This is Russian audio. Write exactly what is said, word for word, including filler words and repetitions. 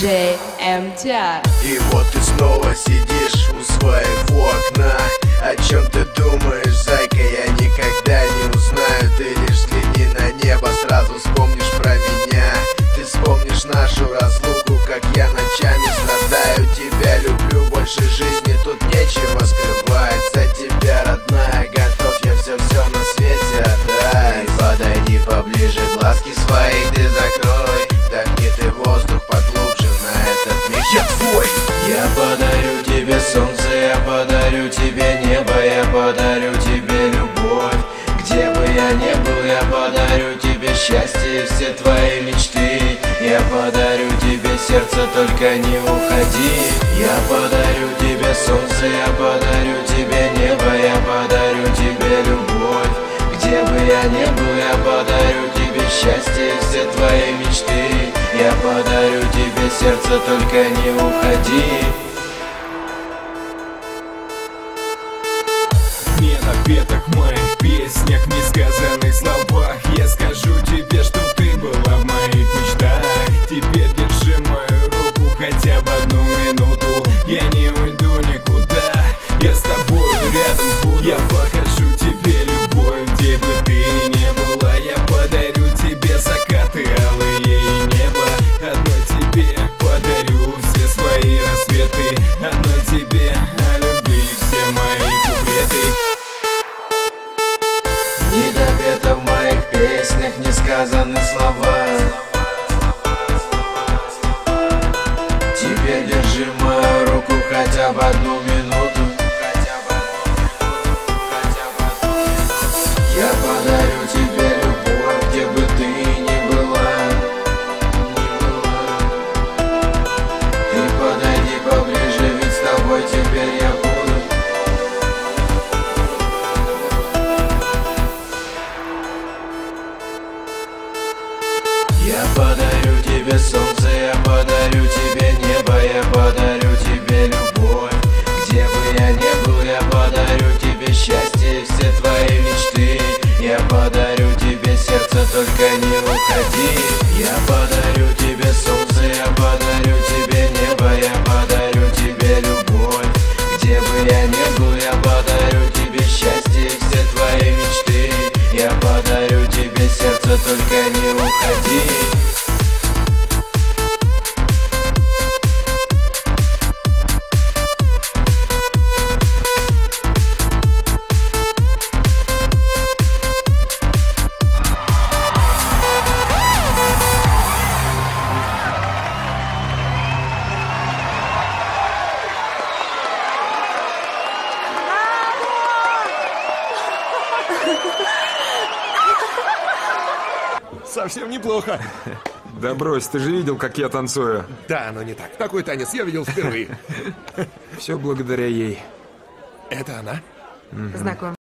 диджей эм ти ар. И вот ты снова сидишь у своего окна. О чем ты думаешь, зайка, я никогда не узнаю. Ты лишь взгляни на небо, сразу вспомнишь про меня. Ты вспомнишь нашу разлуку, как я ночами страдаю. Тебя люблю больше жизни, тут нечего скрывать. За тебя, родная, готов я все-все на свете отдать. Подойди поближе, глазки свои ты закрой. Вдохни ты воздух поглубже, на этот миг я твой. Я подарю тебе солнце, я подарю тебе небо, я подарю тебе любовь. Где бы я ни был, я подарю тебе счастье и все твои мечты. Я подарю тебе сердце, только не уходи. Я подарю тебе солнце, я подарю тебе небо, я подарю тебе любовь. Где бы я ни был, я подарю тебе счастье и все твои мечты. Я подарю тебе сердце, только не уходи. Не напеток в моих песнях, несказанных словах. Я скажу тебе, что ты была в моих мечтах. Теперь держи мою руку хотя бы одну минуту. Я не уйду никуда, я с тобой рядом буду. Я покажу тебе любовь, где бы ты ни была. Я подарю тебе закаты алые и небо. Одной тебе подарю все свои рассветы. Одной тебе о любви все мои куплеты. Недопето в моих песнях, не сказаны слова. Теперь держи мою руку хотя бы одну минуту. Я подарю тебе любовь, где бы ты ни была. Ты подойди поближе, ведь с тобой теперь я буду. Я подарю тебе солнце, я подарю тебе небо, я подарю тебе любовь. Где бы я ни был, я подарю тебе счастье и все твои мечты. Я подарю тебе сердце, только не уходи. Я подарю тебе солнце, я подарю тебе небо, я подарю тебе любовь. Где бы я ни был, я подарю тебе счастье и все твои мечты. Я подарю тебе сердце, только не уходи. Совсем неплохо. Да брось, ты же видел, как я танцую. Да, но не так. Такой танец я видел впервые. Все благодаря ей. Это она? Знаком.